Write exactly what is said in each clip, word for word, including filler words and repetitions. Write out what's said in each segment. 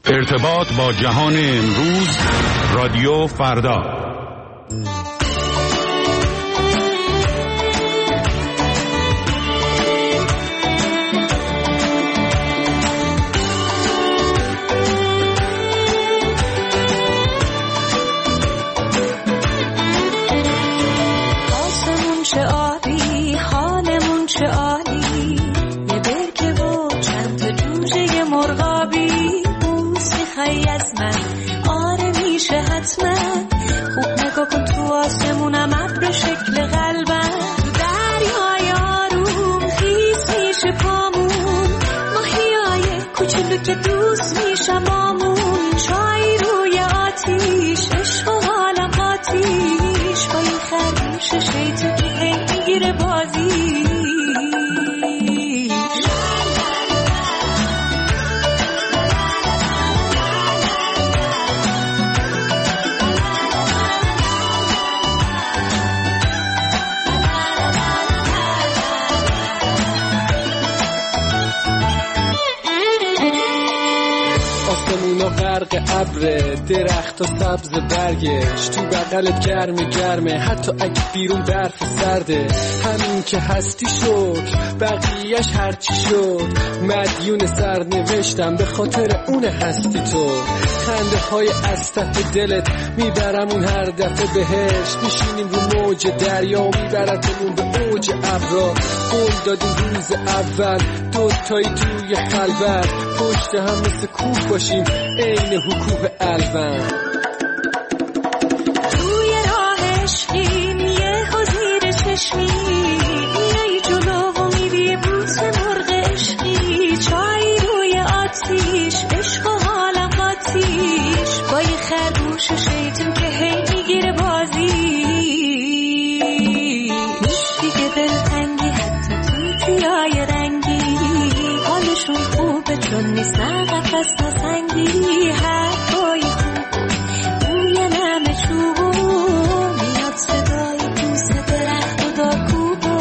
ارتباط با جهان امروز، رادیو فردا. آسمون چه عالی، حالمون چه عالی، یه برکه و چند تا جوجه مرغابی. خیلی از من آره میشه حتما، خوب نگاه کن تو آسمونم ابر شکل قلبم. تو دریای آروم خیس میشه پامون، ماهیای کوچولو که دوست میشم بامون. چای روی آتیش، عشق و حالم آتیش، با این خرگوش شیطون که هی میگیره بازی. آسمونا غرق ابره، درخت و سبز برگش، تو بغلت گرم گرمه حتی اگه بیرون برف سرده. همین که هستی شد، بقیهش هرچی شد، مدیون سرنوشتم به خاطر اون هستی تو. خنده های از تف دلت میبرم اون هر دفعه بهشت، میشینیم رو موج دریا و میبرتمون به اوج ابرا. قول دادیم روز اول دوتایی توی خلوت، پشت هم مثل کوه باشیم عین حقوق الون. توی راه عشقیم یه زیر چشمی، میای جلو و میری بوس مرغ عشقی. چای روی آتیش، عشق و حالم آتیش، با یه خرگوش شیطون که هی میگیره بازی. دیگه دلتنگی حتی تو تویای رنگی، حالشون خوبه چون نیستن قفص نسنگی. حرفای خوب بوی نم چوبو، میاد صدای پوست درخت و داکوبو.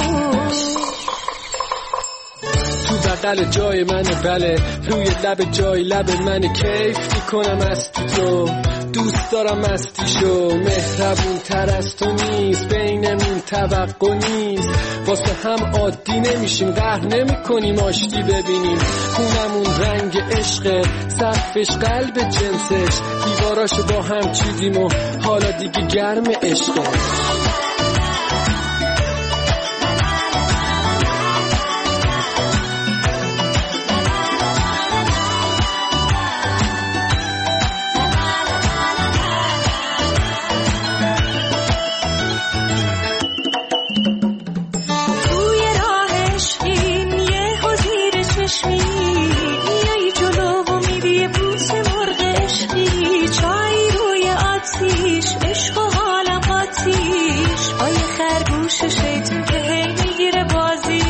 تو بغل جای منه بله، روی لب جای لب منه، کیف میکنم از تو، دوست دارم مستیشو. مهربون تر از تو نیست، بینمون توقع نیست، واسه هم عادی نمیشیم، قهر نمی کنیم آشتی ببینیم. خونمون رنگ عشقه، سقفش قلب جنسش، دیواراشو با هم چیدیم و حالا دیگه گرم عشقه. شیطون که هی میگیره بازی.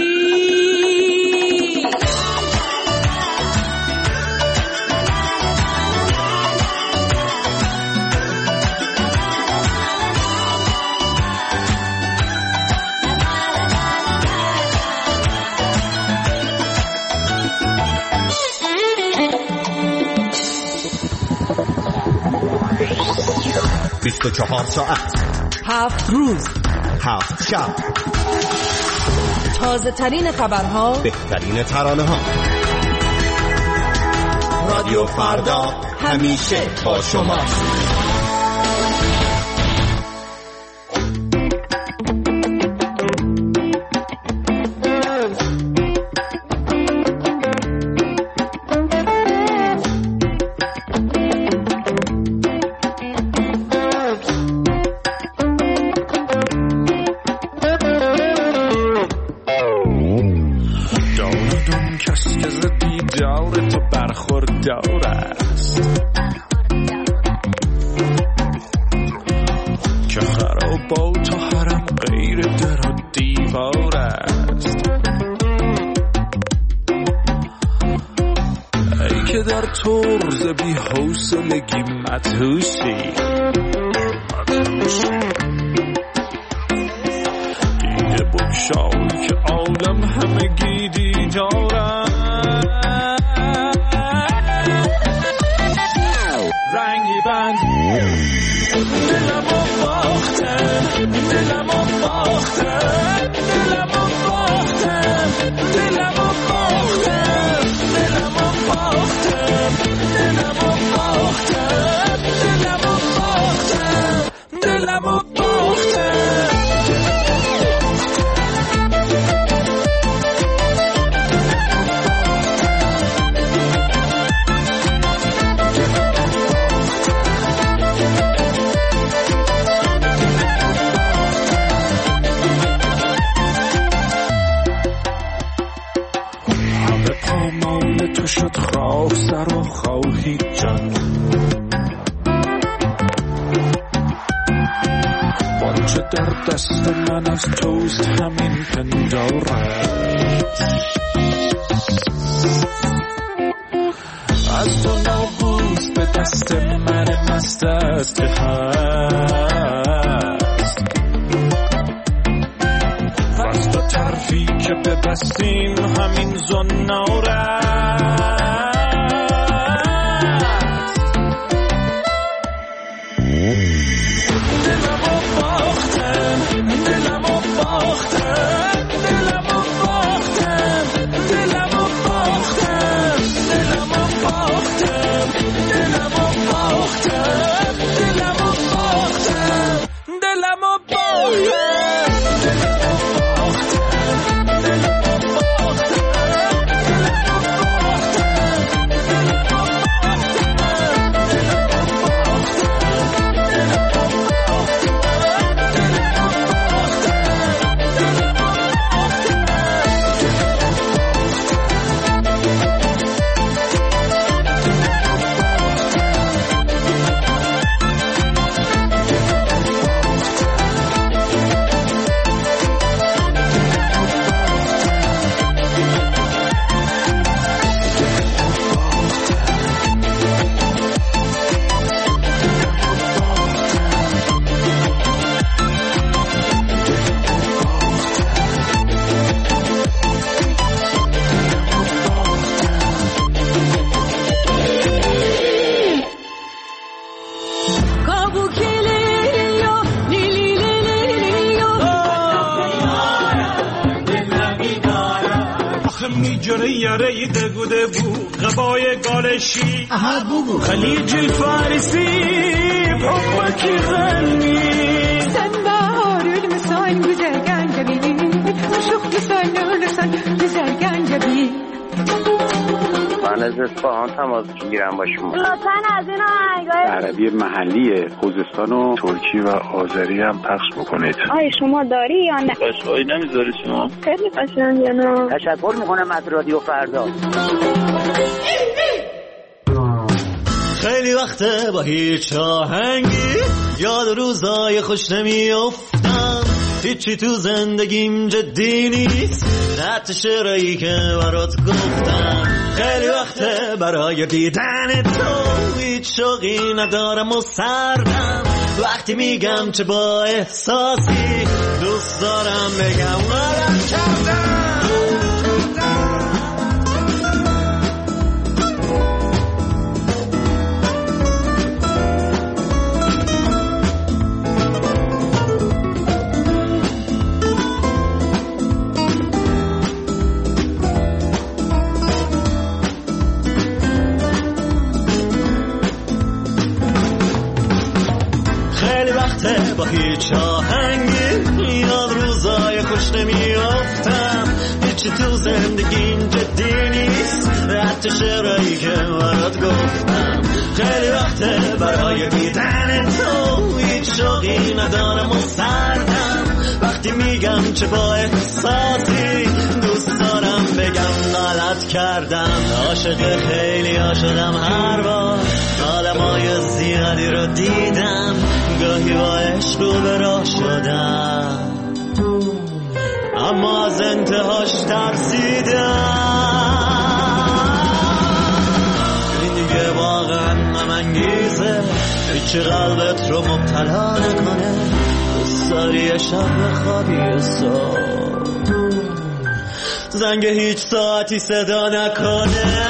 بیست و چهار ساعت، هفت روز، هفت شب، تازه ترین خبرها، بهترین ترانه ها. رادیو فردا همیشه با شما. ترز بی حوصلگی مدهوشی دیده بگشای که عالم همگی دیدارم. خاک سر و خواهی جان آنچه در دست من از توست همین پندارت از تو ناگوز به دست من مست است که هست و از تو طرفی که ببستیم همین زنارت دلمو باختم دلمو باختم دلمو باختم دلمو باختم دلمو باختم دلمو باختم دلمو باختم دلمو یاره دگوده بو غبای گالشی خلیج فارسی حبکی غنی sen bahar ölmüsen güzel gencebi aşık güzel ölürsen güzel gencebi من از اصفهان تماس میگیرم با شما لطفاً از این آهنگای عربی محلی خوزستان و ترکی و آذری هم پخش بکنید. آیا شما داری یا نه؟ قشقایی نمیذاری شما؟ خیلی قشنگه نه؟ تشکر میکنم از رادیو فردا. خیلی وقته با هیچ آهنگی یاد روزای خوش نمیافتم هیچی تو زندگیم جدی نیست حتی شعرهایی که برات گفتم خیلی وقته برای دیدن تو هیچ شوقی ندارم و سردم وقتی میگم چه با احساسی دوست دارم بگم غلط کردم با هیچ آهنگی یاد روزای خوش نمیافتم هیچی تو زندگیم جدی نیست حتی شعرهایی که برات گفتم خیلی وقته برای دیدن تو هیچ شوقی ندارم و سردم وقتی میگم چه با احساسی دوست دارم بگم غلط کردم عاشق خیلی ها شدم هر بار عالمای زیادی رو دیدم گاهی با عشق رو به راه شدم اما از انتهاش ترسیدم این دیگه واقعا غم‌انگیزه هیچی قلبت رو مبتلا نکنه دوست داری شب بخوابی صبح زنگ هیچ ساعتی صدا نکنه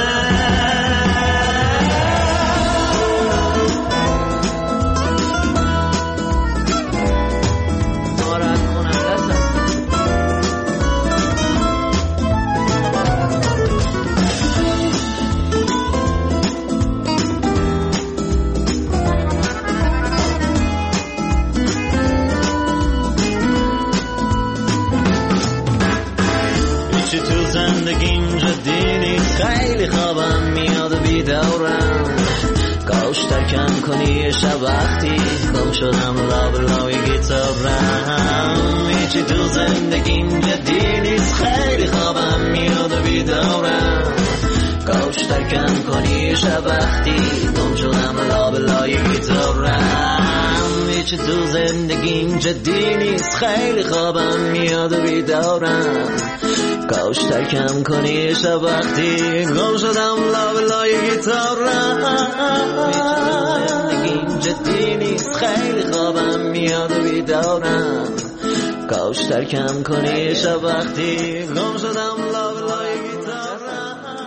زندگیم جدی نیست خیلی خوابم میاد و بیدارم کاش ترکم کنی شب وقتی گم شدم لاب لای گیتارم هیچی تو زندگیم جدی نیست خیلی خوابم میاد و بیدارم کاشتر کم کنی شب وقتی گم شدم لابلای گیتارم. هیچی تو زندگیم جدی نیست، خیلی خوابم میاد و بیدارم. کاشتر کم کنی شب وقتی گم شدم لابلای گیتارم. زندگیم جدی نیست، خیلی خوابم میاد و بیدارم. کاشتر کم کنی شب وقتی گم شدم لابلای گیتارم.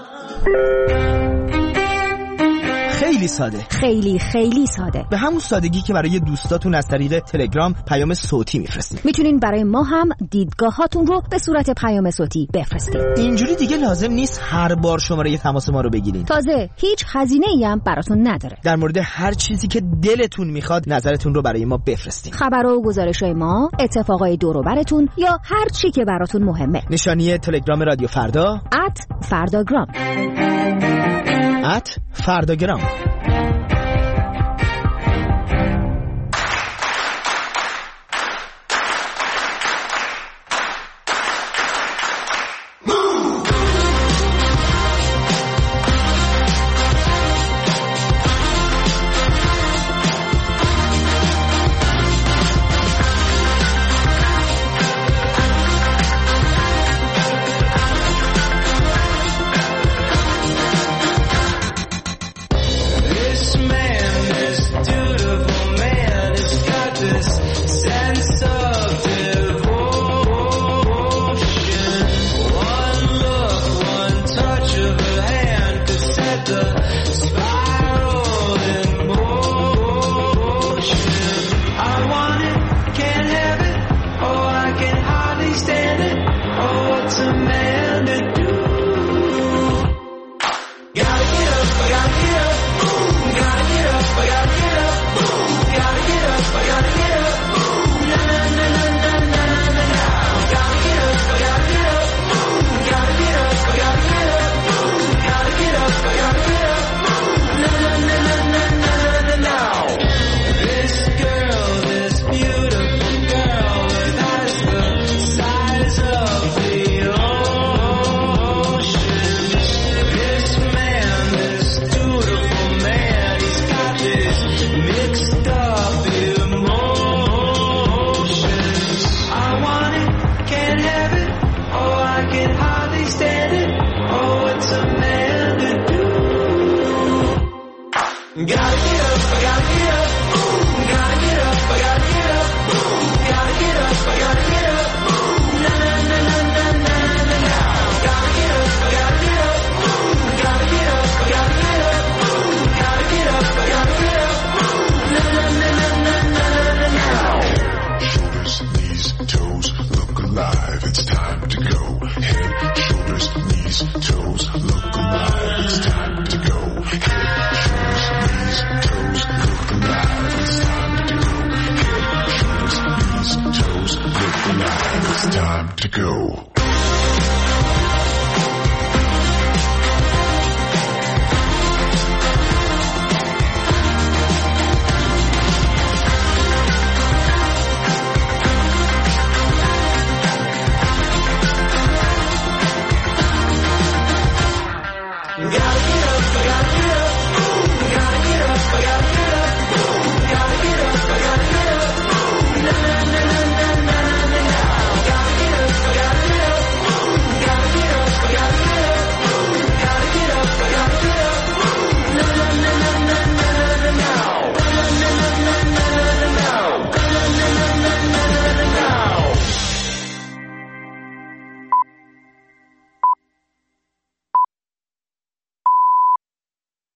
خیلی ساده، خیلی خیلی ساده، به همون سادگی که برای دوستاتون از طریق تلگرام پیام صوتی میفرستین. میتونین برای ما هم دیدگاهاتون رو به صورت پیام صوتی بفرستین. اینجوری دیگه لازم نیست هر بار شماره تماس ما رو بگیرین. تازه هیچ هزینه‌ای هم براتون نداره. در مورد هر چیزی که دلتون میخواد نظرتون رو برای ما بفرستین. خبر و گزارش‌های ما، اتفاقای دور و برتون یا هر چی که براتون مهمه. نشانی تلگرام رادیو فردا ات فرداگرام ات فرداگرام. Got